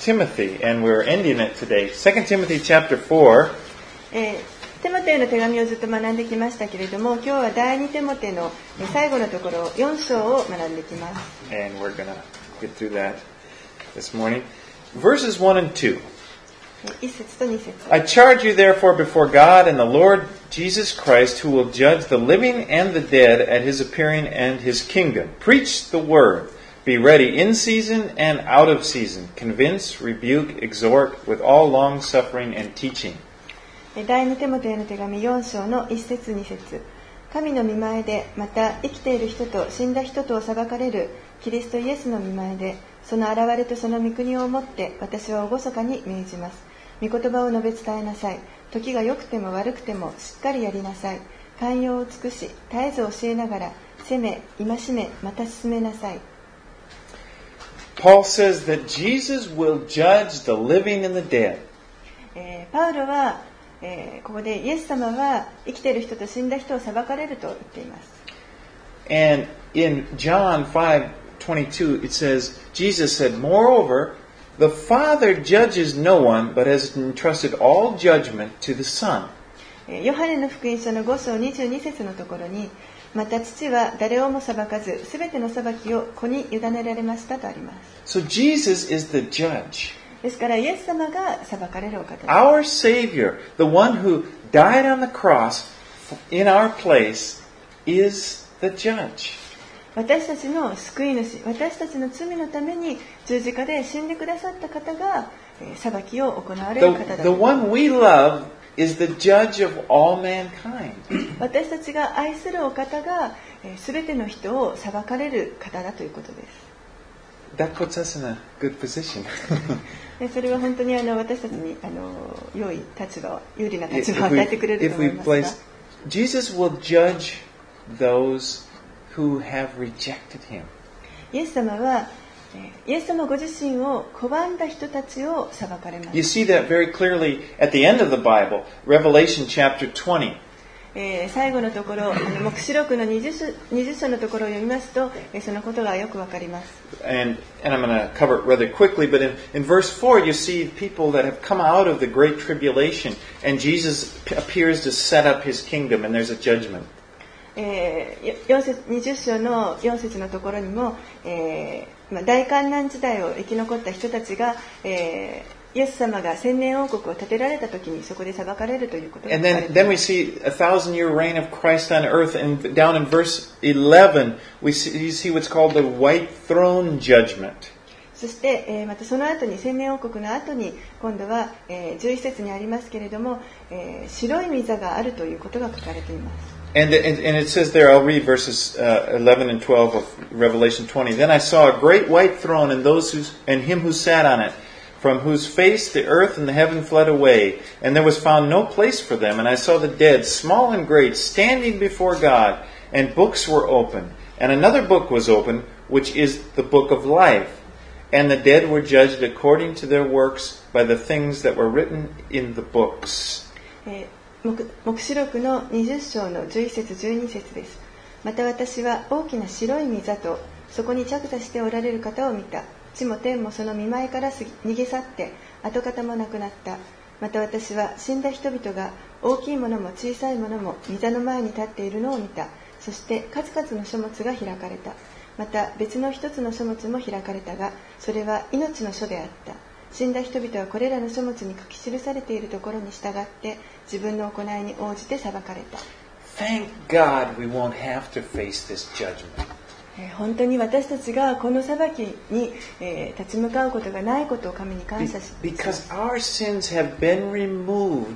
Timothy, and we're ending it today. 2 Timothy chapter 4. テモテへの手紙をずっと学んできましたけれども、今日は第2テモテの最後のところ4章を学んできます。 And we're going to get through that this morning. Verses 1 and 2. 1節と2節。 I charge you therefore before God and the Lord Jesus Christ, who will judge the living and the dead at his appearing and his kingdom. Preach the word. Be ready in season and out of season. Convince, rebuke, exhort with all long suffering and teaching. 第2テモテへの手紙4章の1節2節。神の御前で、また生きている人と死んだ人とを裁かれるキリストイエスの御前で、その現れとその御国をもって私は厳かに命じます。御言葉を述べ伝えなさい。時が良くても悪くてもしっかりやりなさい。寛容を尽くし、絶えず教えながら責め、戒め、また進めなさい。 Paul says that Jesus will judge the living and the dead. パウロはここでイエス様は生きている人と死んだ人を裁かれると言っています。 And in John 5:22 it says, Jesus said, Moreover, the Father judges no one, but has entrusted all judgment to the Son. ヨハネの福音書の5章22節のところに、また父は誰をも裁かず、すべての裁きを子に委ねられましたとあります。 So Jesus is the judge. ですからイエス様が裁かれるお方です。 Our Savior, the one who died on the cross in our place, is the judge. 私たちの救い主、私たちの罪のために十字架で死んでくださった方が裁きを行われる方だと。 The one we love is the judge of all mankind. 私たちが愛するお方がすべての人を裁かれる方だということです。 That puts us in a good position. それは本当に私たちに良い立場、有利な立場を与えてくれると思いますが。 Jesus will judge those who have rejected him. イエス様はイエス様ご自身を拒んだ人たちを裁かれます。 You see that very clearly at the end of the Bible, Revelation chapter 20. 最後のところ、黙示録の20章のところを読みますと、そのことがよくわかります。 And I'm going to cover it rather quickly, but in verse 4 you see people that have come out of the great tribulation, and Jesus appears to set up his kingdom, and there's a judgment. 20章の4節のところにも、大観難時代を生き残った人たちが、イエス様が千年王国を建てられた時にそこで裁かれるということが書かれています。 And then we see a 1,000-year reign of Christ on earth, and down in verse 11 you see what's called the white throne judgment. そして、またその後に千年王国の後に今度は、11節にありますけれども、白い御座があるということが書かれています。 And it says there, I'll read verses 11 and 12 of Revelation 20. Then I saw a great white throne and him who sat on it, from whose face the earth and the heaven fled away, and there was found no place for them. And I saw the dead, small and great, standing before God, and books were opened. And another book was opened, which is the book of life. And the dead were judged according to their works by the things that were written in the books. 黙示録の20章の11節12節です。また私は大きな白い御座とそこに着座しておられる方を見た。地も天もその御前から逃げ去って跡形もなくなった。また私は死んだ人々が大きいものも小さいものも御座の前に立っているのを見た。そして数々の書物が開かれた。また別の一つの書物も開かれたが、それは命の書であった。死んだ人々はこれらの書物に書き記されているところに従って自分の行いに応じて裁かれた。 Thank God we won't have to face this judgment. 本当に私たちがこの裁きに立ち向かうことがないことを神に感謝します。 Because our sins have been removed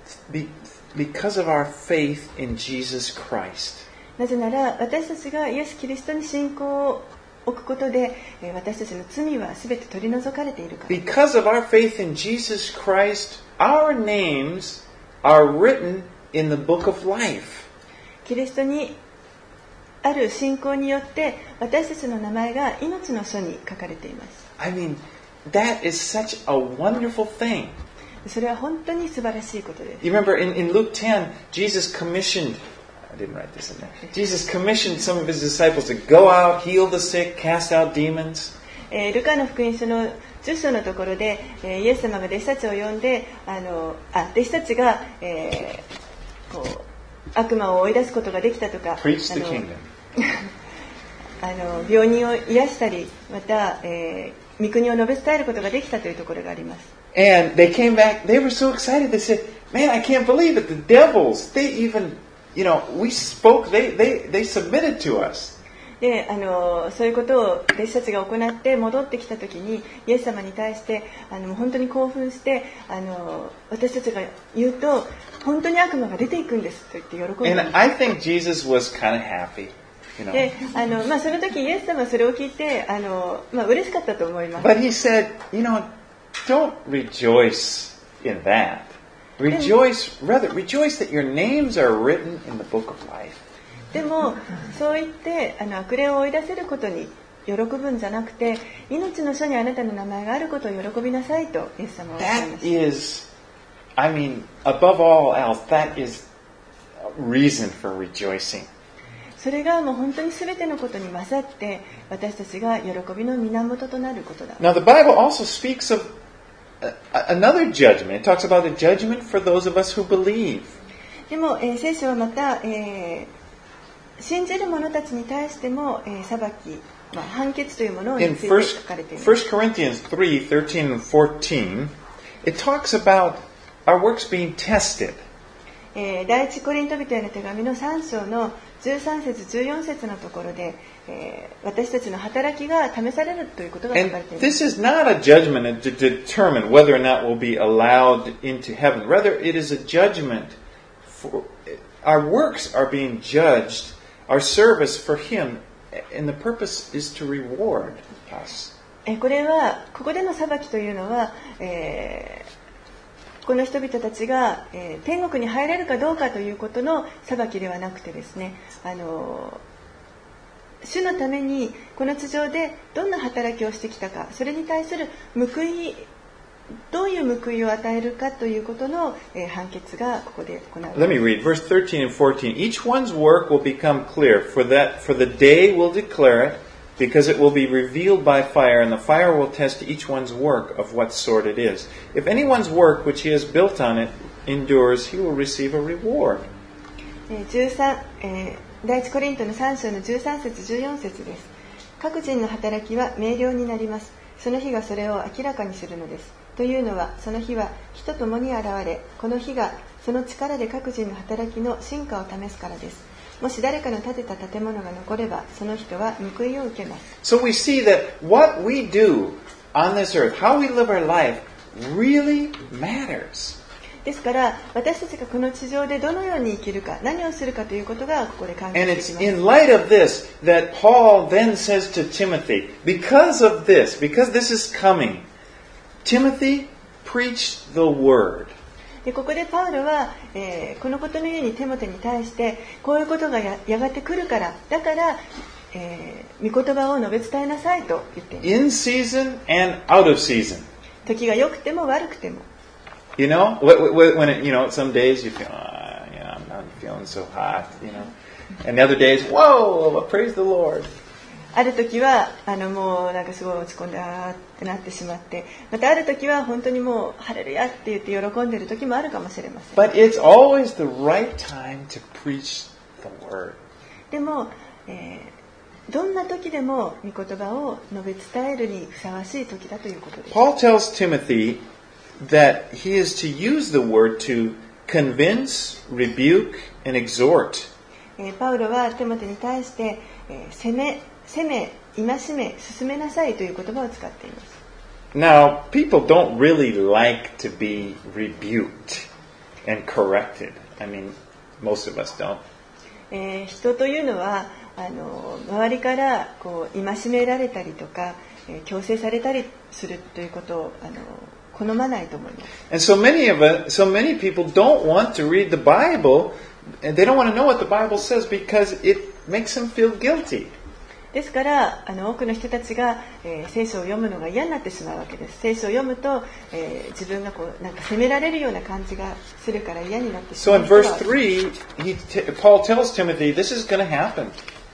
because of our faith in Jesus Christ. なぜなら私たちがイエス・キリストに信仰を置くことで私たちの罪はすべて取り除かれているから。 Because of our faith in Jesus Christ, our names are written in the book of life. キリストにある信仰によって私たちの名前が命の書に書かれています。 I mean, that is such a wonderful thing. それは本当に素晴らしいことです。 You remember in Luke 10, Jesus commissioned some of his disciples to go out, heal the sick, cast out demons. ルカの福音書の10章のところで、イエス様が弟子たちを呼んで、弟子たちが、こう悪魔を追い出すことができたとか、病人を癒したり、また、御国を述べ伝えることができたというところがあります。 And they came back, they were so excited, they said, "Man, I can't believe it, the devils, they even, we spoke, they submitted to us." で、そういうことを弟子たちが行って戻ってきたときに、イエス様に対して本当に興奮して、私たちが言うと本当に悪魔が出ていくんですと言って喜んでいます。 And I think Jesus was kind of happy. で、その時イエス様はそれを聞いて、嬉しかったと思います。 But he said, don't rejoice in that. Rejoice that your names are written in the book of life. でも、そう言って悪霊を追い出せることに喜ぶんじゃなくて、命の書にあなたの名前があることを喜びなさいとイエス様はおっしゃいました。 That is, above all else, that is a reason for rejoicing. それがもう本当に全てのことに勝って私たちが喜びの源となることだ。 Now the Bible also speaks of another judgment. It talks about a judgment for those of us who believe. でも、聖書はまた、信じる者たちに対しても、裁き、判決というものについて書かれています。 1 Corinthians 3:13 and 14, it talks about our works being tested. 第一コリント人への手紙の3章の13節14節のところで、私たちの働きが試されるということが書かれています。 And this is not a judgment to determine whether or not we'll be allowed into heaven. Rather, it is a judgment for our works are being judged, our service for Him, and the purpose is to reward us. ここでの裁きというのは、この人々たちが、天国に入れるかどうかということの裁きではなくてですね、主のためにこの地上でどんな働きをしてきたか、それに対する報い、どういう報いを与えるかということの、判決がここで行われます。 Let me read verse 13 and 14. Each one's work will become clear, for the day will declare it, because it will be revealed by fire, and the fire will test each one's work of what sort it is. If anyone's work which he has built on it endures, he will receive a reward. 第一コリントの3章の13節14節です。各人の働きは明瞭になります。その日がそれを明らかにするのです。というのは、その日は火と共に現れ、この日がその力で各人の働きの真価を試すからです。もし誰かの建てた建物が残れば、その人は報いを受けます。 So we see that what we do on this earth, how we live our life, really matters. ですから、私たちがこの地上でどのように生きるか、何をするかということがここで関係してきます。 And it's in light of this that Paul then says to Timothy, because this is coming, Timothy, preach the word. でここでパウロは、このことのようにテモテに対してこういうことが やがて来るからだから、御言葉を述べ伝えなさいと言っています。 In season and out of season. 時が良くても悪くても。 You know, when some days you feel, I'm not feeling so hot, and the other days, whoa, praise the Lord. ある時はもうなんかすごい落ち込んだってなってしまって、またある時は本当にもうハレルヤって言って喜んでいる時もあるかもしれません。 But it's always the right time to preach the word. でも、どんな時でも御言葉を述べ伝えるにふさわしい時だということです。 Paul tells Timothy that he is to use the word to convince, rebuke, and exhort. パウロはテモテに対して、責め、戒め、進めなさいという言葉を使っています。 Now, people don't really like to be rebuked and corrected. I mean, most of us don't. 人というのは周りからこう戒められたりとか、強制されたりするということを好まないと思います。 And so many people don't want to read the Bible, and they don't want to know what the Bible says because it makes them feel guilty. ですから多くの人たちが、聖書を読むのが嫌になってしまうわけです。聖書を読むと、自分がこうなんか責められるような感じがするから嫌になってしまう。 So in verse 3, Paul tells Timothy, this is going to happen.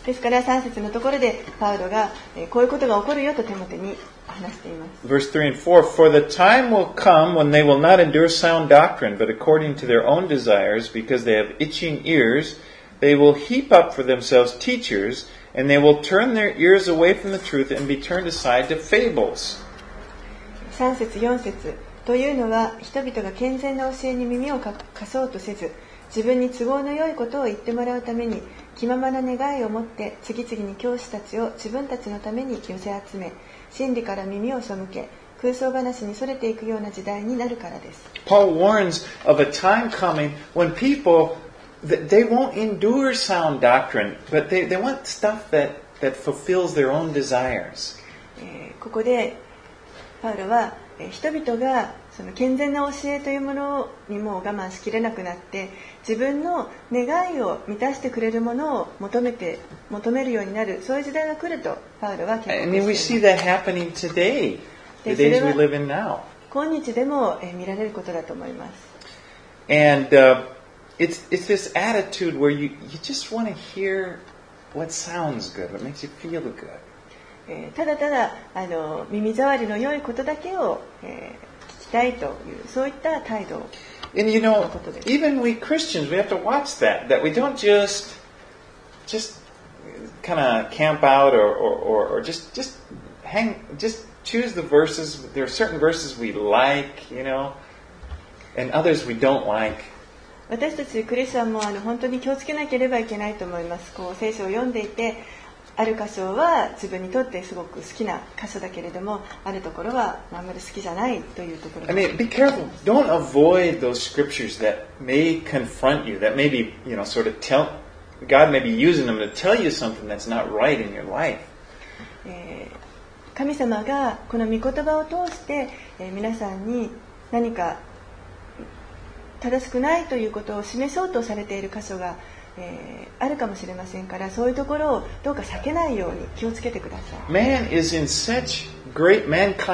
ですから3節のところでパウロがこういうことが起こるよとテモテに話しています。 Verse 3 and 4, For the time will come when they will not endure sound doctrine, but according to their own desires, because they have itching ears, they will heap up for themselves teachers, and they will turn their ears away from the truth and be turned aside to fables. 3節4節というのは、人々が健全な教えに耳を貸そうとせず、自分に都合の良いことを言ってもらうために気ままな願いを持って次々に教師たちを自分たちのために寄せ集め、真理から耳を背け、空想話にそれていくような時代になるからです。 Paul warns of a time coming when people, they won't endure sound doctrine, but they want stuff that fulfills their own desires. ここでパウロは人々がその健全な教えというものにもう我慢しきれなくなって自分の願いを満たしてくれるものを求めるようになる、そういう時代が来るとパウロは警告しています。 I mean, we see that happening today, the days we live in now. 今日でも見られることだと思います。 And it's this attitude where you just want to hear what sounds good, what makes you feel good. ただただ耳障りの良いことだけを、聞きたいというそういった態度。 And you know, even we Christians, we have to watch that we don't just kind of camp out or just choose the verses. There are certain verses we like, you know, and others we don't like. 私たちクリスチャンも本当に気をつけなければいけないと思います。こう聖書を読んでいて、ある箇所は自分にとってすごく好きな箇所だけれども、あるところはあんまり好きじゃないというところ。 I mean, be careful. Don't avoid those scriptures that may confront you, that maybe, you know, sort of God may be using them to tell you something that's not right in your life. 神様がこの御言葉を通して、皆さんに何か正しくないということを示そうとされている箇所が、あるかもしれませんから、そういうところをどうか避けないように気をつけてください。 Mankind is in such great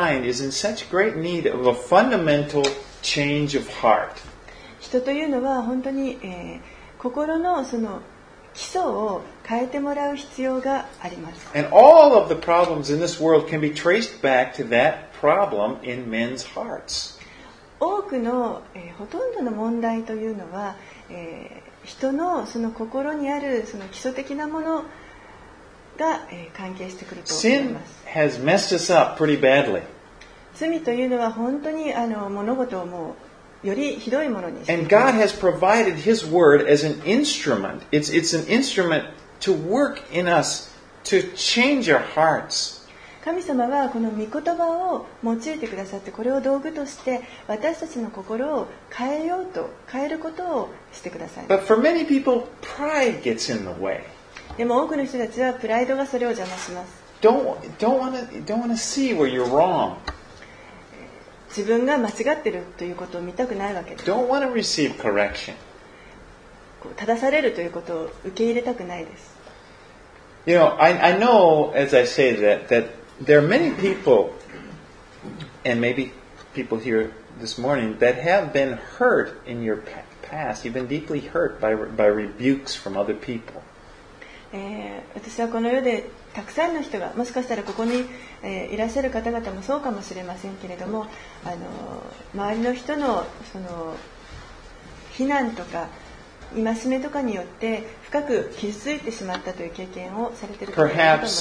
need of a fundamental change of heart. 人というのは本当に、心のその基礎を変えてもらう必要があります。 And all of the problems in this world can be traced back to that problem in men's hearts. 多くの、ほとんどの問題というのは、人のその心にあるその基礎的なものが、関係してくると思います。 Sin has messed us up pretty badly. 罪というのは本当に物事をもうよりひどいものにしています。 And God has provided His Word as an instrument. It's an instrument to work in us to change our hearts. 神様はこの御言葉を用いてくださって、これを道具として私たちの心を変えることをしてください。 But for many people, pride gets in the way. でも多くの人たちはプライドがそれを邪魔します。 Don't want to see where you're wrong. 自分が間違ってるということを見たくないわけです。 Don't want to receive correction. 正されるということを受け入れたくないです。 You know, I know as I say that there are many people, and maybe people here this morning, that have been hurt in your past. You've been deeply hurt by rebukes from other people. 私はこの世でたくさんの人が、もしかしたらここに、いらっしゃる方々もそうかもしれませんけれども、周りの人のその非難とか戒めとかによって深く傷ついてしまったという経験をされている方がいると思います。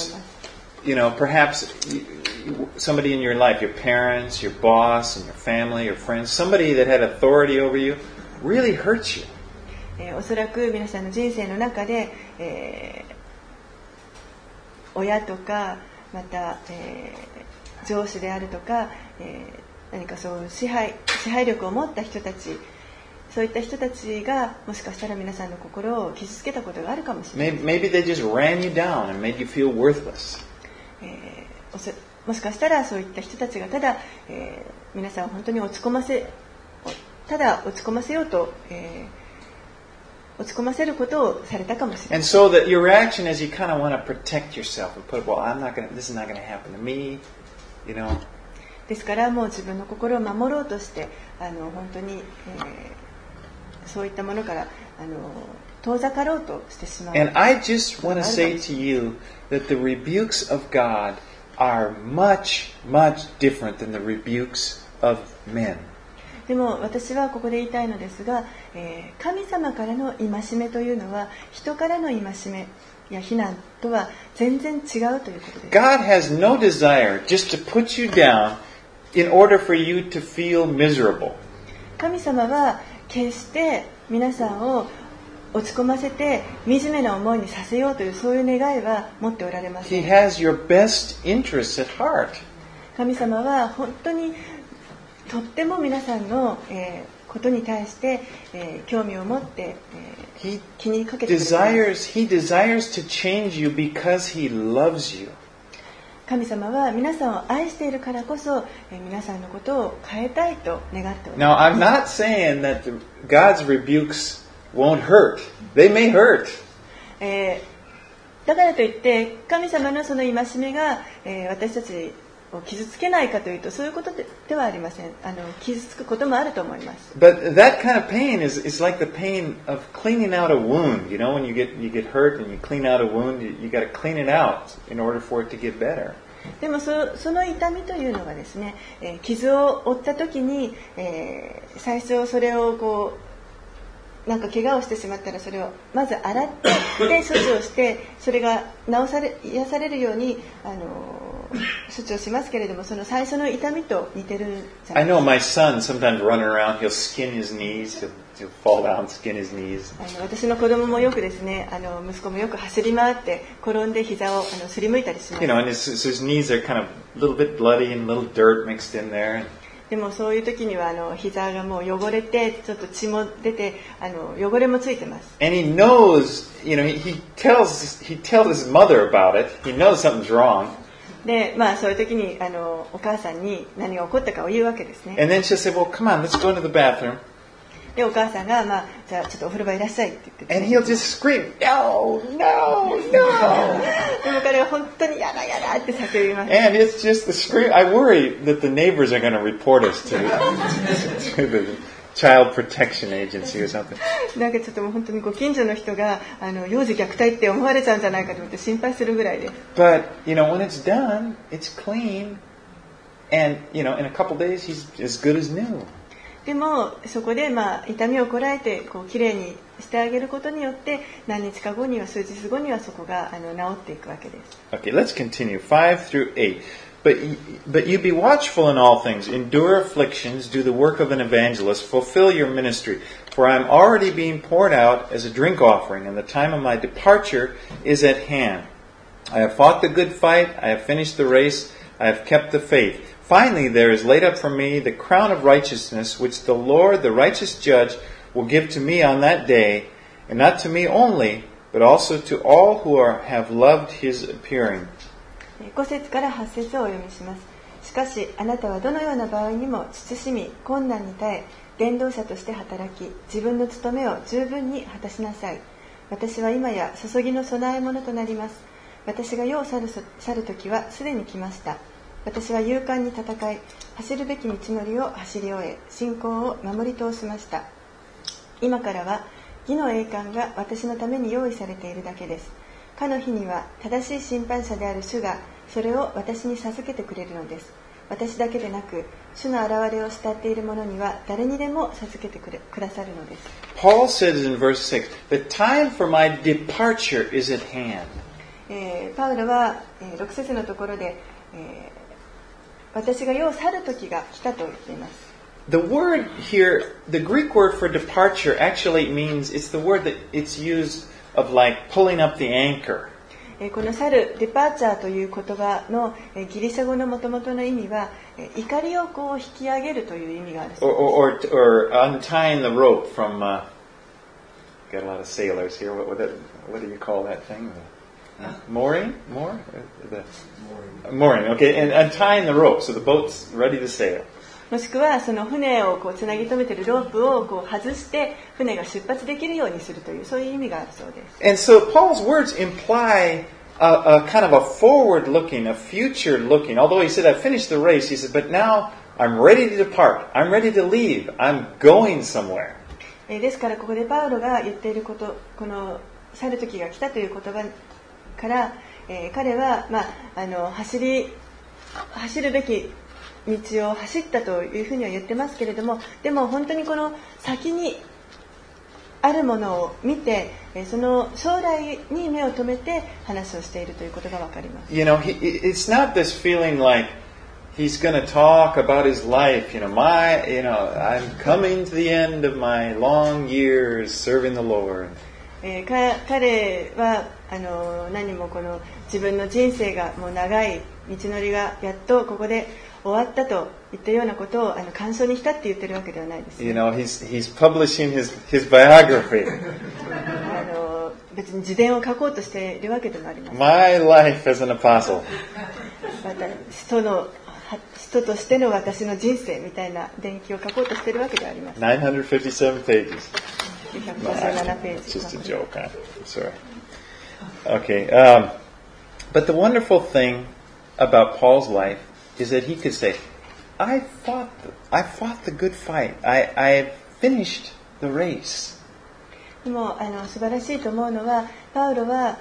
Perhaps somebody in your life, your parents, your boss, and your family, your friends, somebody that had authority over you, really hurts you. おそらく皆さんの人生の中で、親とかまた、上司であるとか、何かそういう支配力を持った人たち、そういった人たちがもしかしたら皆さんの心を傷つけたことがあるかもしれない。 Maybe they just ran you down and made you feel worthless. もしかしたらそういった人たちがただ、皆さんを本当に落ち込ませようと、落ち込ませることをされたかもしれない。 And so that your reaction is you kind of want to protect yourself and put, well, this is not going to happen to me, you know. ですからもう自分の心を守ろうとして本当に、そういったものから遠ざかろうとしてしまう。 And I just want to say to you that the rebukes of God are much, much different than the rebukes of men. でも私はここで言いたいのですが、神様からの戒めというのは人からの戒めや非難とは全然違うということです。 God has no desire just to put you down in order for you to feel miserable. 神様は決して皆さんを落ち込ませて惨めな思いにさせようというそういう願いは持っておられませ He ん。 has your best interests at heart. 神様は本当にとっても皆さんの、ことに対して、興味を持って、 He 気にかけてくれています。 He desires to change you because He loves you. 神様は皆さんを愛しているからこそ、皆さんのことを変えたいと願っており Now, ます。 I'm not saying that God's rebukes won't hurt. They may hurt. だからといって神様のその戒めが、私たちを傷つけないかというとそういうことではありません。傷つくこともあると思います。 But that kind of pain is like the pain of cleaning out a wound. You know, when you get hurt and you clean out a wound, you got to clean it out in order for it to get better. でもその痛みというのはですね、傷を負った時に、最初それをこうなんか怪我をしてしまったらそれをまず洗ってで処置をしてそれが癒されるように処置をしますけれども、その最初の痛みと似てるじゃない I ですか。 know my son sometimes running around, he'll skin his knees, he'll fall down, skin his knees. 私の子供もよくですね、息子もよく走り回って転んで膝をすりむいたりします。 You know, and his knees are kind of a little bit bloody and a little dirt mixed in there. でもそういう時には膝がもう汚れてちょっと血も出て汚れもついてます。 And he knows, you know, he tells his mother about it. He knows something's wrong. で、そういう時にお母さんに何が起こったかを言うわけですね。 And then she'll say, well, come on, let's go into the bathroom. でお母さんが、じゃあちょっとお風呂場いらっしゃいって言って、 And he'll just scream, no, no, no. でも彼は本当にやだやだって叫びます。 And it's just the scream. I worry that the neighbors are going to report us to the Child Protection Agency or something. なんかちょっともう本当にご近所の人が幼児虐待って思われちゃうんじゃないかと思って心配するぐらいです。 But, you know, when it's done, it's clean. And, you know, in a couple days, he's as good as new. でもそこで痛みをこらえてこうきれいにしてあげることによって何日か後には数日後にはそこが治っていくわけです。 Okay, let's continue. 5 through 8. But you be watchful in all things, endure afflictions, do the work of an evangelist, fulfill your ministry. For I am already being poured out as a drink offering, and the time of my departure is at hand. I have fought the good fight, I have finished the race, I have kept the faith. Finally, there is laid up for me the crown of righteousness, which the Lord, the righteous judge, will give to me on that day, and not to me only, but also to all who have loved his appearing. 5節から8節をお読みします。しかしあなたはどのような場合にも慎み困難に耐え伝道者として働き自分の務めを十分に果たしなさい。私は今や注ぎの供え物となります。私が世を去る時はすでに来ました。私は勇敢に戦い走るべき道のりを走り終え信仰を守り通しました。今からは義の栄冠が私のために用意されているだけです。かの日には正しい審判者である主がそれを私に授けてくれるのです。私だけでなく主の現れを慕っている者には誰にでも授けてくださるのです。 Paul says in verse 6, the time for my departure is at hand. パウロは6節のところで、私が世を去る時が来たと言っています。 The word here, the Greek word for departure actually means, it's the word that it's used of like pulling up the anchor. この去る、デパーチャーという言葉のギリシャ語の元々の意味は怒りをこう引き上げるという意味があるそうです。 Or untying the rope from, got a lot of sailors here, what do you call that thing? Mooring? Mooring, okay, and untying the rope so the boat's ready to sail. もしくはその船をこうつなぎ止めているロープをこう外して船が出発できるようにするというそういう意味があるそうです。 And so Paul's words imply a kind of a forward-looking, a future-looking. Although he said, I finished the race, he said, but now I'm ready to depart. I'm ready to leave. I'm going somewhere. ですからここでパウロが言っていること、この去る時が来たという言葉から、彼は、走るべき道を走ったというふうには言ってますけれども、でも本当にこの先にあるものを見て、その将来に目を留めて話をしているということがわかります。 It's not this feeling like he's going to talk about his life. I'm coming to the end of my long years serving the Lord. 彼は何もこの自分の人生がもう長い道のりがやっとここで終わったといったようなことを感想に浸って言ってるわけではないです、ね。 He's publishing his biography. 別に自伝を書こうとしているわけでもありません。 My life as an apostle. 人としての私の人生みたいな伝記を書こうとしているわけではありません。 957 pages. 957ページ。 Just a joke. I'm sorry. Okay. But the wonderful thing about Paul's life is that he could say, I fought the good fight. I finished the race. でも素晴らしいと思うのは、パウロは、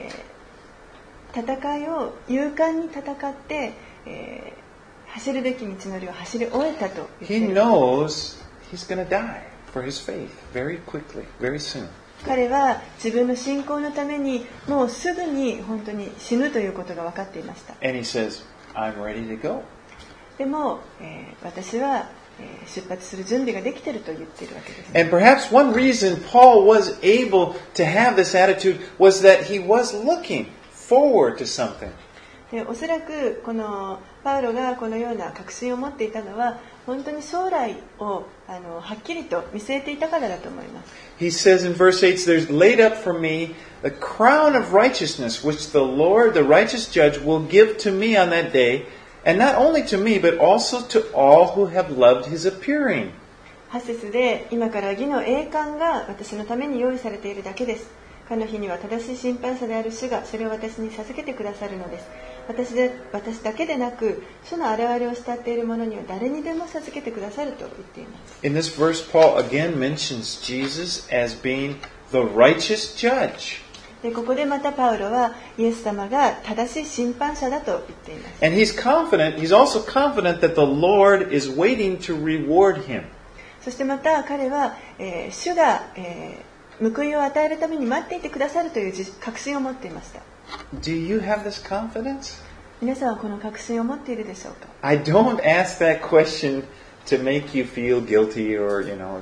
戦いを勇敢に戦って、走るべき道のりを走り終えたと言っている。 He knows he's going to die for his faith very quickly, very soon. 彼は自分の信仰のためにもうすぐに本当に死ぬということが分かっていました。 And he says, I'm ready to go. でも、私は出発する準備ができていると言っているわけです。 And perhaps one reason Paul was able to have this attitude was that he was looking forward to something. でおそらくこのパウロがこのような確信を持っていたのは本当に将来をはっきりと見据えていたからだと思います。 He says in verse 8, There's laid up for me the crown of righteousness, which the Lord, the righteous judge, will give to me on that day, and not only to me, but also to all who have loved his appearing. 8節で、今から義の栄冠が私のために用意されているだけです。かの日には正しい審判者である主がそれを私に授けてくださるのです。私だけでなく、主の現れを慕っている者には誰にでも授けてくださると言っています。 In this verse, Paul again mentions Jesus as being the righteous judge. でここでまたパウロはイエス様が正しい審判者だと言っています。 And he's also confident that the Lord is waiting to reward him. そしてまた彼は、主が、報いを与えるために待っていてくださるという確信を持っていました。 Do you have this confidence? 皆さんはこの確信を持っているでしょうか？ I don't ask that question to make you feel guilty or,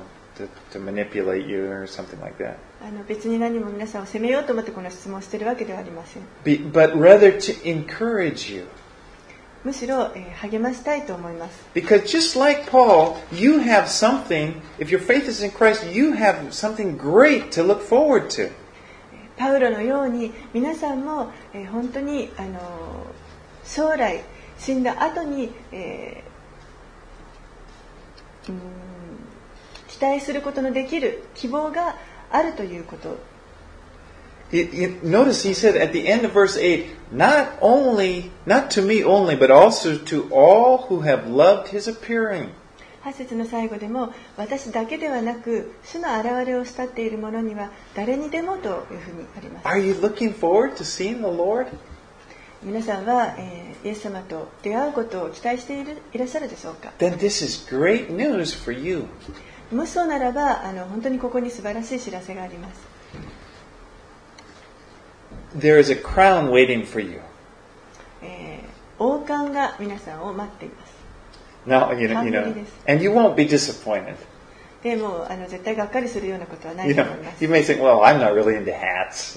to manipulate you or something like that. 別に何も皆さんを責めようと思ってこの質問をしているわけではありません。 But rather to encourage you. むしろ、励ましたいと思います。 Because just like Paul, you have something, if your faith is in Christ, you have something great to look forward to. パウロのように皆さんも、本当に将来死んだ後に、期待することのできる希望があるということ。 Notice he said at the end of verse 8, not to me only, but also to all who have loved his appearing. 8節の最後でも、私だけではなく、主の現れを慕っている者には誰にでもというふうにあります。 Are you looking forward to seeing the Lord? 皆さんは、イエス様と出会うことを期待していらっしゃるでしょうか？ Then this is great news for you. もしそうならば、本当にここに素晴らしい知らせがあります。 There is a crown waiting for you. 王冠が皆さんを待っています。 Now, and you won't be disappointed. でも絶対がっかりするようなことはないと思います。 You may think, well, I'm not really into hats.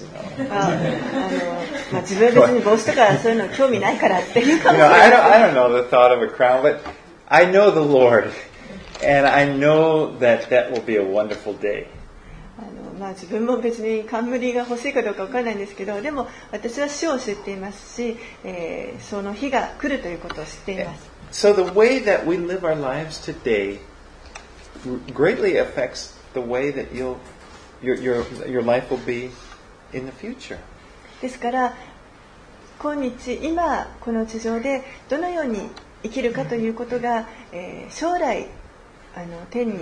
自分は別に帽子とかそういうの興味ないからっていうかもしれない。 I don't know the thought of a crown, but I know the Lord, and I know that will be a wonderful day. 自分も別に冠が欲しいかどうか分からないんですけど、でも私は主を知っていますし、その日が来るということを知っています。 So the way that we live our lives today greatly affects the way that your life will be in the future. ですから今日今この地上でどのように生きるかということが、将来天に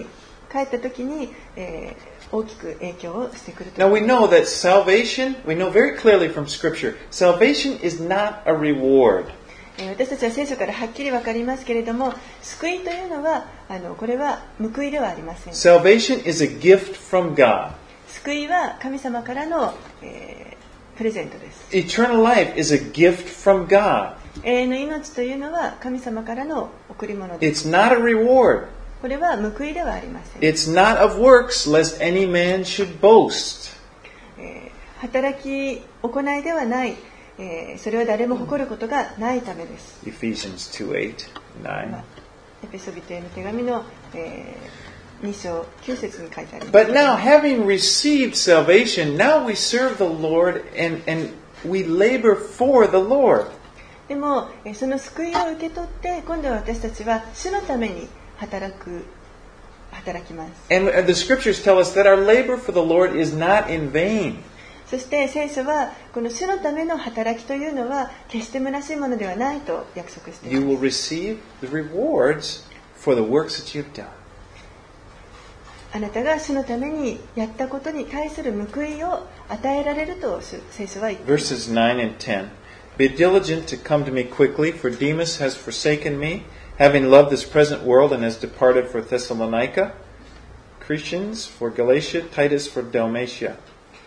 帰った時に、大きく影響をしてくると。 Now we know that salvation, we know very clearly from Scripture, salvation is not a reward. 私たちは聖書からはっきり分かりますけれども、救いというのはこれは報いではありません。 Salvation is a gift from God. 救いは神様からの、プレゼントです。 Eternal life is a gift from God. 永遠の命というのは神様からの贈り物です。 It's not a reward. これは報いではありません。 It's not of works, lest any man should boast. 働き行いではない、それは誰も誇ることがないためです。 Ephesians 2:8, 9. エペソビトへの手紙の、2章9節に書いてあります。 But now, having received salvation, now we serve the Lord and we labor for the Lord. でもその救いを受け取って今度は私たちは主のために働きます。 And the scriptures tell us that our labor for the Lord is not in vain. そして聖書はこの主のための働きというのは決して虚しいものではないと約束しています。 You will receive the rewards for the works that you've done. あなたが主のためにやったことに対する報いを与えられると聖書は言っています。 Verses 9 and 10. Be diligent to come to me quickly, for Demas has forsaken me, having loved this present world and has departed for Thessalonica. Crescens for Galatia, Titus for Dalmatia.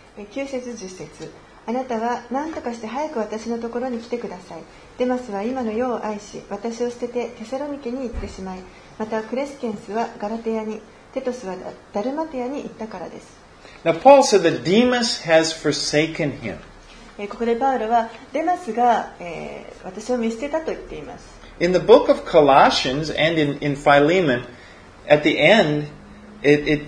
9節10節あなたは何とかして早く私のところに来てください。デマスは今の世を愛し、私を捨ててテサロニケに行ってしまい、またクレスケンスはガラテヤに、テトスはダルマテヤに行ったからです。 Now Paul said that Demas has forsaken him. ここでパウロはデマスが、私を見捨てたと言っています。 In the book of Colossians and in Philemon, at the end, it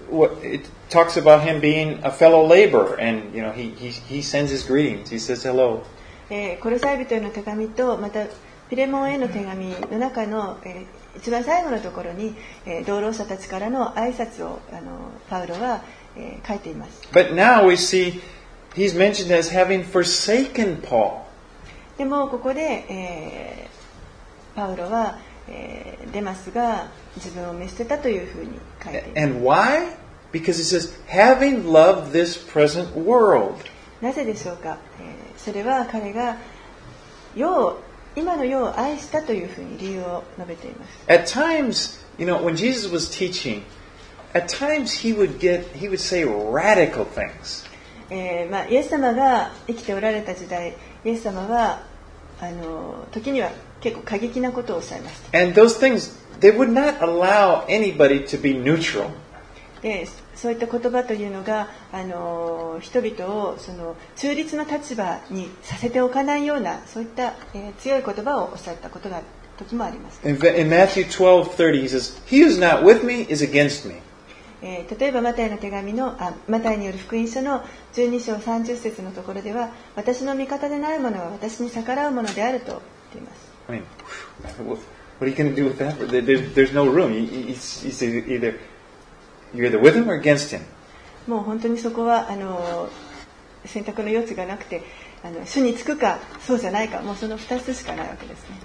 talks about him being a fellow laborer, and he sends his greetings. He says hello. コロサイ人への手紙とまたピレモンへの手紙の中の、一番最後のところに、同労者たちからの挨拶をパウロは、書いています。 But now we see he's mentioned as having forsaken Paul. でもここで、パウロは、デマスが自分を見捨てたというふうに書いています。 And why? Because he says, having loved this present world. なぜでしょうか。それは彼が今の世を愛したというふうに理由を述べています。 At times, when Jesus was teaching, at times he would say radical things. イエス様が生きておられた時代、イエス様は時には結構過激なことをおっしゃいました。 And those things, they would not allow anybody to be neutral. でそういった言葉というのが人々をその中立の立場にさせておかないようなそういった、強い言葉をおっしゃったことが時もあります。 In Matthew 12:30, he says, "He who is not with me is against me." 例えばマタイの手紙のマタイによる福音書の12章30節のところでは、私の味方でないものは私に逆らうものであると言っています。 I mean, what are you going to do with that? There's no room. He's you're either with him or against him. もう本当にそこは選択の余地がなくて、主につくかそうじゃないか、もうその2つしかないわけですね。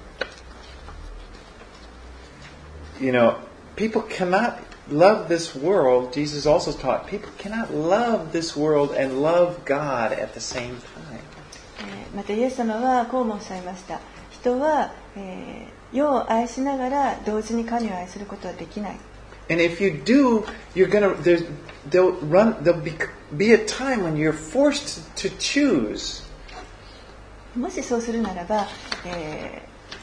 People cannot love this world. Jesus also taught people cannot love this world and love God at the same time. またイエス様はこうもおっしゃいました。人は、世を愛しながら同時に神を愛することはできない。 And if you do, there'll be a time when you're forced to choose. もしそうするならば、 A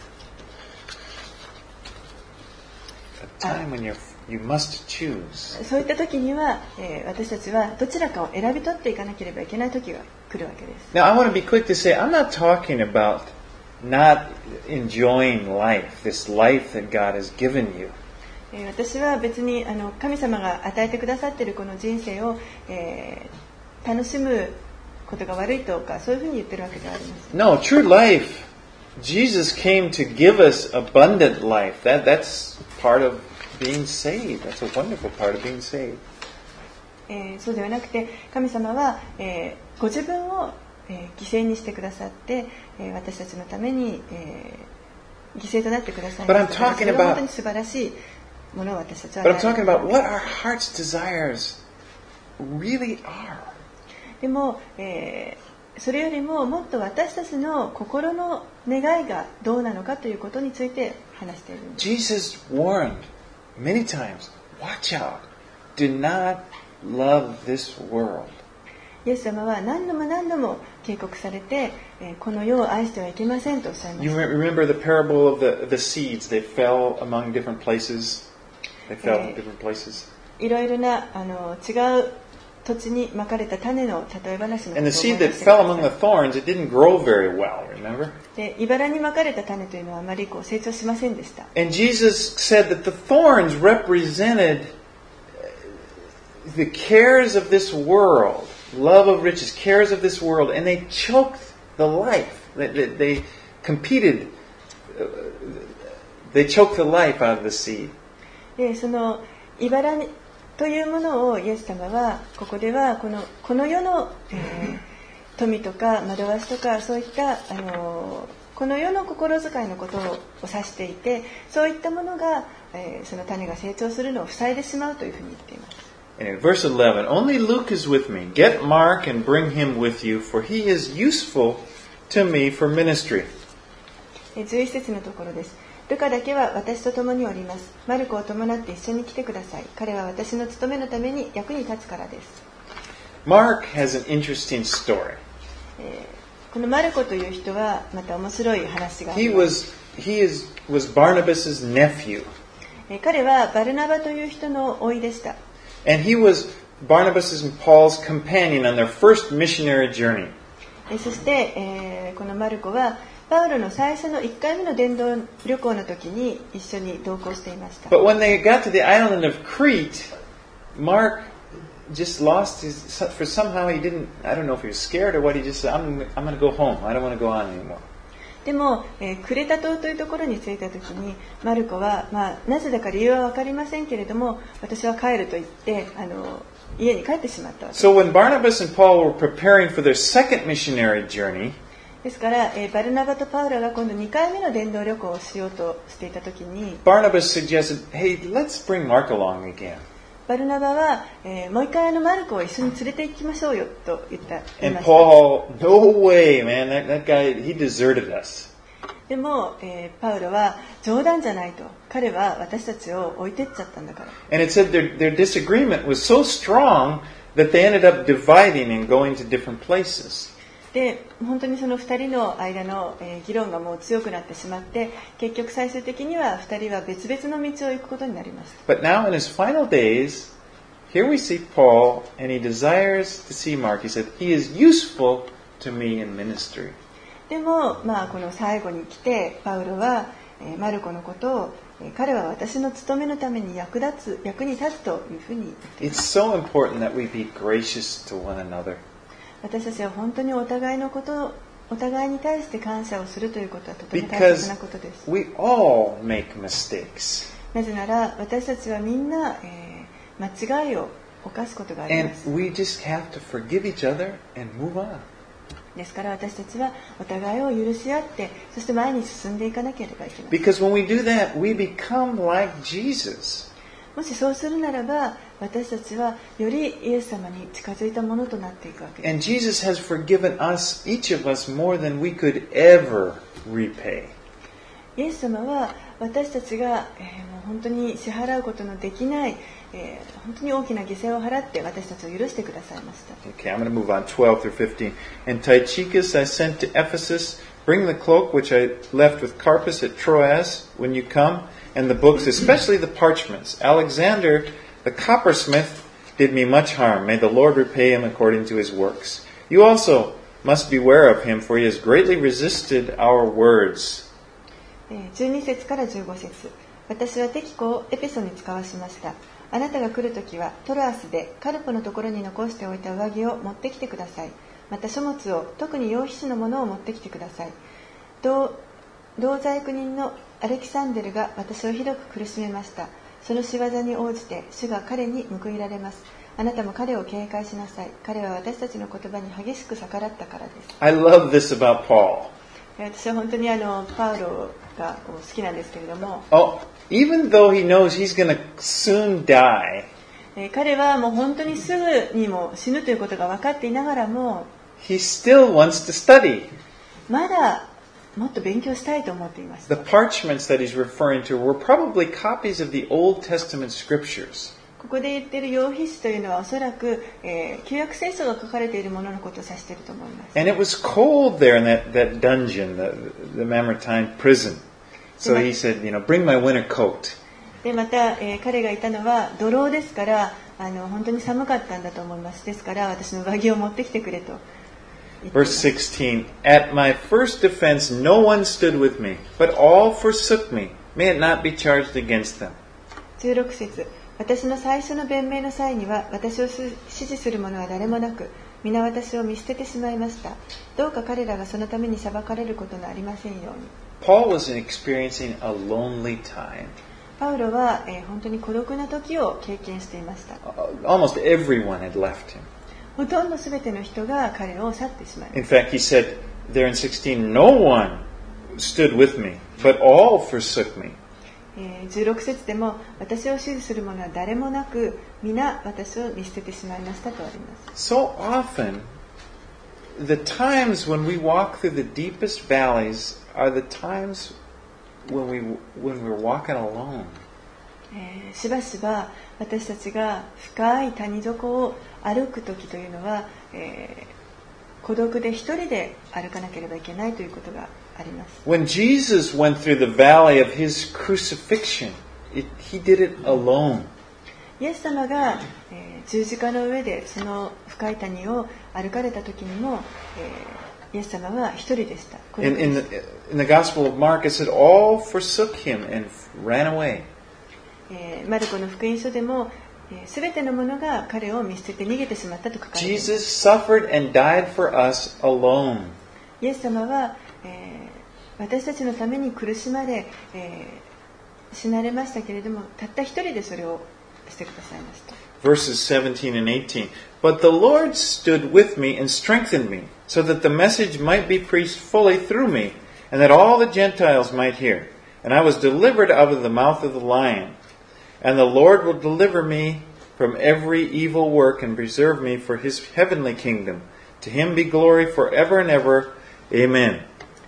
time when you must choose. そういった時には、私たちはどちらかを選び取っていかなければいけない時が来るわけです。 Now, I want to be quick to say, I'm not talking about not enjoying life, this life that God has given you. 私は別に神様が与えてくださっているこの人生を、楽しむことが悪いとかそういうふうに言ってるわけではありません。 No, true life. Jesus came to give us abundant life. That's part of being saved. That's a wonderful part of being saved. そうではなくて神様は、ご自分を、犠牲にしてくださって、私たちのために、犠牲となってくださいました。それは本当に素晴らしいものを私たちは But I'm talking about what our heart's desires really are. でも、それよりももっと私たちの心の願いがどうなのかということについて話しているんです。 Jesus warned many times, watch out, do not love this world. イエス様は何度も何度も警告されて、この世を愛してはいけませんとおっしゃいま You した。 remember the parable of the seeds. They fell among different places. They fell in different places. いろいろな違う土地にまかれた種の例え話のことを And the 思い seed 出 that してくだ fell さ among い the thorns, it didn't grow very well, remember? で、茨にまかれた種というのはあまり成長しませんでした。 And Jesus said that the thorns represented the cares of this world, love of riches, cares of this world, and they choked the life. They competed, they choked the life out of the seed. で、その茨というものをイエス様はここではこの世の、富とか惑わしとかそういったこの世の心遣いのことを指していて、そういったものが、その種が成長するのを塞いでしまうというふうに言っています。 Anyway, verse 11, Only Luke is with me. Get Mark and bring him with you, for he is useful to me for ministry. 11節のところです。ルカだけは私と共におります。マルコを伴って一緒に来てください。彼は私の務めのために役に立つからです。 Mark has an interesting story. このマルコという人はまた面白い話があり He ます。 was Barnabas' nephew. 彼はバルナバという人の甥いでした。 And he was Barnabas' and Paul's companion on their first missionary journey. そして、このマルコはパウロの最初の1回目の伝道旅行の時に一緒に同行していました。 But when they got to the island of Crete, Mark just lost his, for somehow he didn't, I don't know if he was scared or what, he just said, I'm going to go home. I don't want to go on anymore. でも、クレタ島というところに着いた時にマルコは、なぜだか理由は分かりませんけれども、私は帰ると言って家に帰ってしまったわけです。 So when Barnabas and Paul were preparing for their second missionary journey, ですから、バルナバとパウロが今度2回目の伝道旅行をしようとしていた時に、 Barnabas suggested, hey, let's bring Mark along again. バルナバは、もう一回マルコを一緒に連れて行きましょうよと言い And ました。 Paul, no way, man, that guy, he deserted us. でも、パウロは冗談じゃないと。彼は私たちを置いてっちゃったんだから。 And it said their disagreement was so strong that they ended up dividing and going to different places. で、本当にその2人の間の、議論がもう強くなってしまって、結局最終的には2人は別々の道を行くことになりました。 But now in his final days, here we see Paul, and he desires to see Mark. He said, he is useful to me in ministry. でも、この最後に来てパウロは、マルコのことを、彼は私の務めのために役に立つというふうに言っています。 It's so important that we be gracious to one another. 私たちは本当にお互いに対して感謝をするということはとても大切なことです。 We all make mistakes. なぜなら私たちはみんな、間違いを犯すことがありま And す。 we just have to forgive each other and move on. ですから私たちはお互いを許し合って、そして前に進んでいかなければいけません。 Because when we do that, we become like Jesus. もしそうするならば、私たちはよりイエス様に近づいたものとなっていくわけです。 And Jesus has forgiven us, each of us, more than we could ever repay. イエス様は私たちが、もう本当に支払うことのできない、本当に大きな犠牲を払って私たちを許してくださいました。 Okay, I'm going to move on 12 through 15. And Tychicus I sent to Ephesus. Bring the cloak which I left with Carpus at Troas when you come, and the books, especially the parchments. Alexander, the coppersmith, did me much harm. May the Lord repay him according to his works. You also must beware of him, for he has greatly resisted our words. 12節から15節。私はテキコをエペソに使わしました。あなたが来るときはトロアスでカルポのところに残しておいた上着を持ってきてください。また書物を、特に羊皮紙のものを持ってきてください。同罪悪人のアレキサンデルが私をひどく苦しめました。その仕業に応じて主が彼に報いられます。あなたも彼を警戒しなさい。彼は私たちの言葉に激しく逆らったからです。 I love this about Paul. 私は本当にパウロが好きなんですけれども。 Oh, even though he knows he's going to soon die, 彼はもう本当にすぐにも死ぬということが分かっていながらも、 he still wants to study. まだもっと勉強したいと思っていました。 The parchments that he's referring to were probably copies of the Old Testament scriptures. ここで言っている羊皮紙というのはおそらく、旧約聖書が書かれているもののことを指していると思います。 And it was cold there in that dungeon, the Mamertine prison. So he said, bring my winter coat. でまた、彼がいたのは土牢ですから本当に寒かったんだと思います。ですから私の上着を持ってきてくれと。 Verse 16, At my first defense no one stood with me, but all forsook me. May it not be charged against them. 16節、私の最初の弁明の際には私を支持する者は誰もなく、皆私を見捨ててしまいました。どうか彼らがそのために裁かれることのありませんように。 Paul was experiencing a lonely time. パウロは、本当に孤独な時を経験していました。 Almost everyone had left him. ほとんど全ての人が彼を去ってしまいました。 In fact, he said there in 16, No one stood with me, but all forsook me. 16節でも私を支持する者は誰もなく、皆私を見捨ててしまいましたとあります。 So often, the times when we walk through the deepest valleys are the times when we're walking alone. しばしば私たちが深い谷底を歩く時というのは、孤独で一人で歩かなければいけないということがあります。 When Jesus went through the valley of his crucifixion, he did it alone. イエス様が、十字架の上でその深い谷を歩かれた時にも、イエス様は一人でした。 In the Gospel of Mark, it said, All forsook him and ran away. マルコの福音書でも、すべての者が彼を見捨てて逃げてしまったと書かれています。 Jesus suffered and died for us alone. イエス様は、私たちのために苦しまれ、死なれましたけれども、たった一人でそれをしてくださいました。 Verses 17 and 18. But the Lord stood with me and strengthened me, so that the message might be preached fully through me, and that all the Gentiles might hear. And I was delivered out of the mouth of the lion. And the Lord will deliver me from every evil work and preserve me for his heavenly kingdom. To him be glory forever and ever. Amen.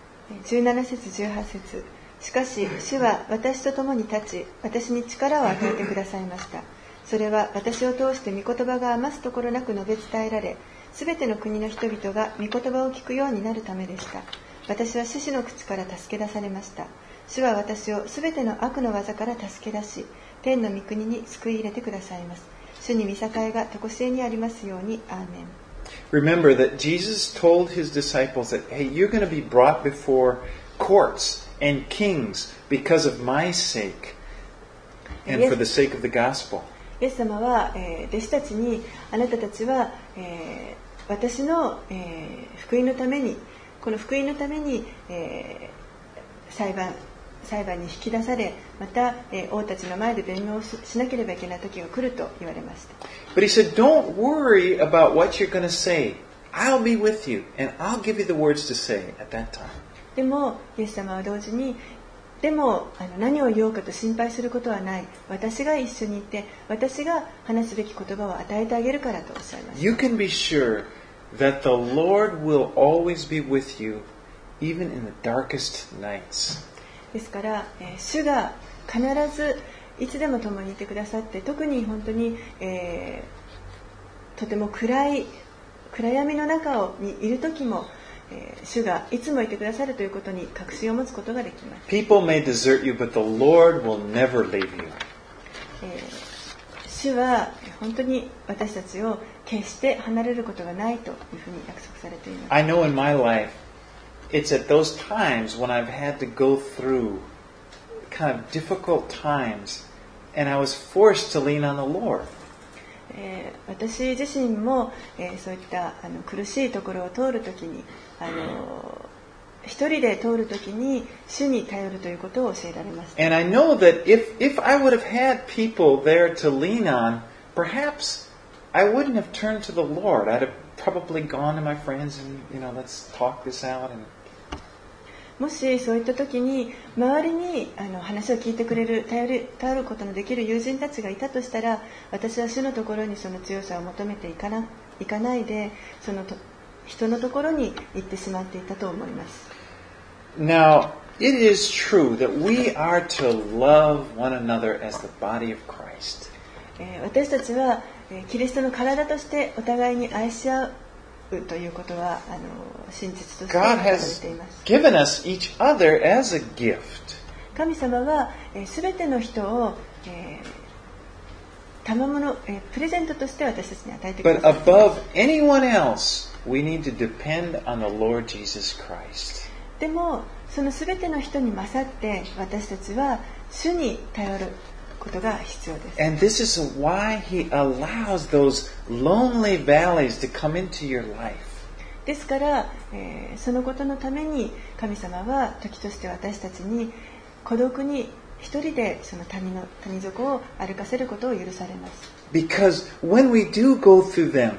17節18節。しかし主は私と共に立ち、私に力を与えてくださいました。それは私を通して御言葉が余すところなく述べ伝えられ、すべての国の人々が御言葉を聞くようになるためでした。私は獅子の口から助け出されました。主は私をすべての悪の技から助け出し、天の御国に救い入れてくださいます。主に見栄えが常しえにありますように。アーメン。 Remember that Jesus told his disciples that, hey, you're going to be brought before courts and kings because of my sake and for the sake of the gospel. イエス様は、弟子たちに、あなたたちは、私の、福音のために、この福音のために、裁判に引き出され、また、王たちの前で弁明をしなければいけない時が来ると言われました。 But he said, don't worry about what you're going to say. I'll be with you, and I'll give you the words to say at that time. でも、イエス様は同時に、でも何を言おうかと心配することはない。私が一緒にいて、私が話すべき言葉を与えてあげるからとおっしゃいました。 You can be sure that the Lord will always be with you, even in the darkest nights. ですから、主が必ずいつでも共にいてくださって、特に本当に、とても暗闇の中にいる時も、主がいつもいてくださるということに確信を持つことができます。 People may desert you, but the Lord will never leave you. 主は本当に私たちを決して離れることがないというふうに約束されています。 I know in my life, it's at those times when I've had to go through kind of difficult times, and I was forced to lean on the Lord. 私自身も、そういった苦しいところを通るときに、一人で通るときに主に頼るということを教えられました。 And I know that if I would have had people there to lean on, perhaps I wouldn't have turned to the Lord. I'd have probably gone to my friends and, let's talk this out. And... もしそういった時に周りに話を聞いてくれる頼ることのできる友人たちがいたとしたら、私は主のところにその強さを求めていかないで、その人のところに行ってしまっていたと思います。 Now, it is true that we are to love one another as the body of Christ. 私たちはキリストの体としてお互いに愛し合うということは真実として言われています。 God has given us each other as a gift. 神様はすべての人を賜物プレゼントとして私たちに与えてください。 But above anyone else, we need to depend on the Lord Jesus Christ. でもそのすべての人に勝って私たちは主に頼ることが必要です。 And this is why He allows those lonely valleys to come into your life. ですから、そのことのために神様は時として私たちに孤独に一人でその谷底を歩かせることを許されます。 Because when we do go through them,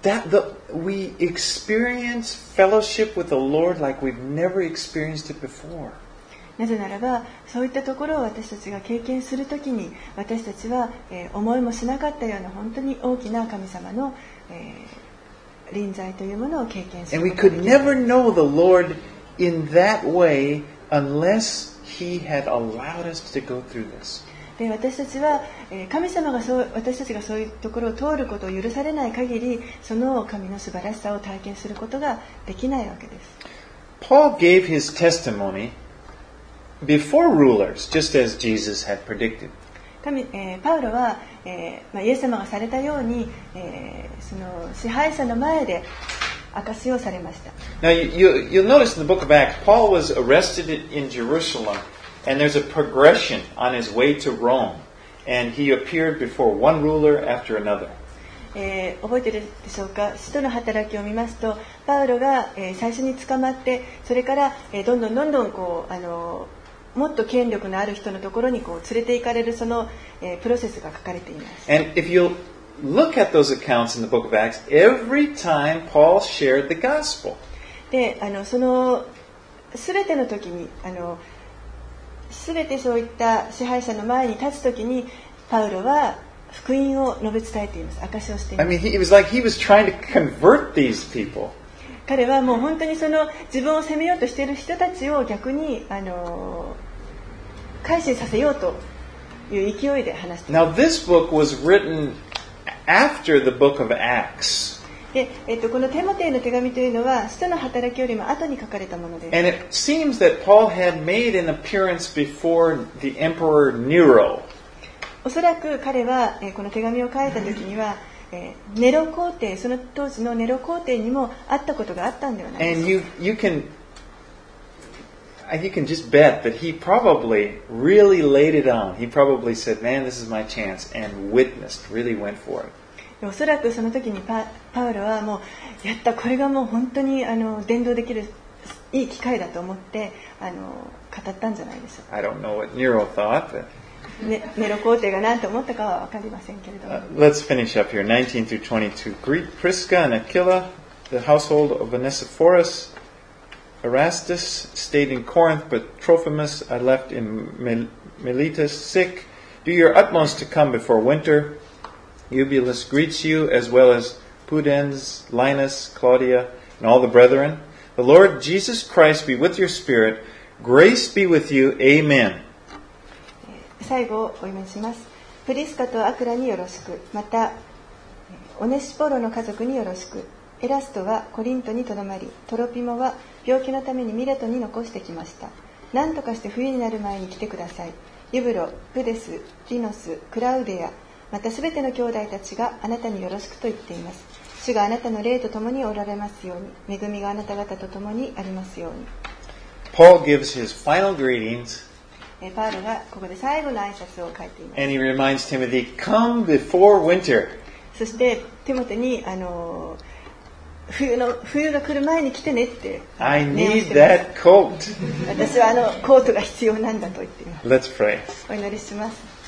we experience fellowship with the Lord like we've never experienced it before. なぜならばそういったところを私たちが経験するときに私たちは、思いもしなかったような本当に大きな神様の、臨在というものを経験することができます。 And we could never know the Lord in that way unless He had allowed us to go through this. で私たちは神様が私たちがそういうところを通ることを許されない限りその神の素晴らしさを体験することができないわけです。 Paul gave his testimony before rulers, just as Jesus had predicted. パウロは、イエス様がされたように、その支配者の前で証しをされました。 Now you'll notice in the book of Acts, Paul was arrested in Jerusalem, and there's a progression on his way to Rome, and he appeared before one ruler after another. 覚えているでしょうか。使徒の働きを見ますと、パウロが、最初に捕まって、それから、どんどんこうもっと権力のある人のところにこう連れて行かれるその、プロセスが書かれています。 And if you look at those accounts in the book of Acts, every time Paul shared the gospel. で、その全ての時に全てそういった支配者の前に立つ時にパウロは福音を述べ伝えています。証しをしています。 I mean, it was like he was trying to convert these people. 彼はもう本当にその自分を責めようとしている人たちを逆に改心させようという勢いで話しています。 Now, this book was written after the book of Acts. で、このテモテへの手紙というのは使徒の働きよりも後に書かれたものです。 And it seems that Paul had made an appearance before the Emperor Nero. おそらく彼はこの手紙を書いた時にはネロ皇帝、その当時のネロ皇帝にも会ったことがあったんではないでしょうか。 And you can just bet that he probably really laid it on. He probably said, "Man, this is my chance," and witnessed, really went for it. おそらくその時にパウロはもうやった、これがもう本当に伝道できるいい機会だと思って語ったんじゃないでしょうか。 I don't know what Nero thought, but ネロ皇帝が何と思ったかは分かりませんけれども。 let's finish up here. 19 through 22. Greet Prisca and Aquila, the household of Onesiphorus. Erastus stayed in Corinth, but Trophimus I left in Miletus sick. Do your utmost to come before winter. Eubulus greets you, as well as Pudens, Linus, Claudia, and all the brethren. The Lord Jesus Christ be with your spirit. Grace be with you. Amen. 最後をお読みします。プリスカとアクラによろしく、またオネシポロの家族によろしく。エラストはコリントにとどまり、トロピモは病気のためにミレトに残してきました。何とかして冬になる前に来てください。ユブロ、プデス、リノス、クラウデア、またすべての兄弟たちがあなたによろしくと言っています。主があなたの霊と共におられますように、恵みがあなた方と共にありますように。 Paul gives his final greetings. パウロがここで最後の挨拶を書いています。 And he reminds Timothy, come before winter. そしてテモテに冬が来る前に来てねって I 念を need してます。 that coat. 私はコートが必要なんだと言っています。 Let's pray. お祈りします。